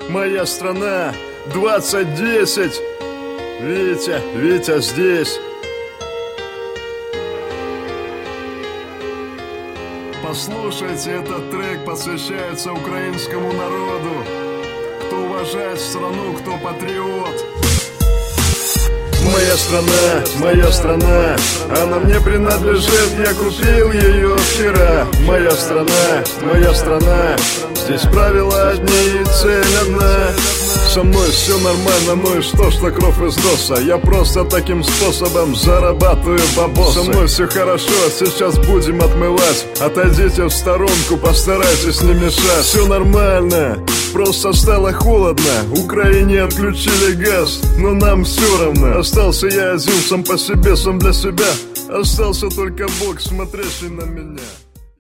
моя страна, 2010. Витя здесь. Послушайте, этот трек посвящается украинскому народу. Кто уважает страну, кто патриот. Моя страна, она мне принадлежит, я купил ее вчера. Моя страна, здесь правила одни и цель одна. Со мной все нормально, ну и что кровь из носа? Я просто таким способом зарабатываю бабосы. Со мной все хорошо, сейчас будем отмывать. Отойдите в сторонку, постарайтесь не мешать. Все нормально, просто стало холодно. Украине отключили газ, но нам все равно. Остался я один сам по себе, сам для себя. Остался только Бог, смотрящий на меня.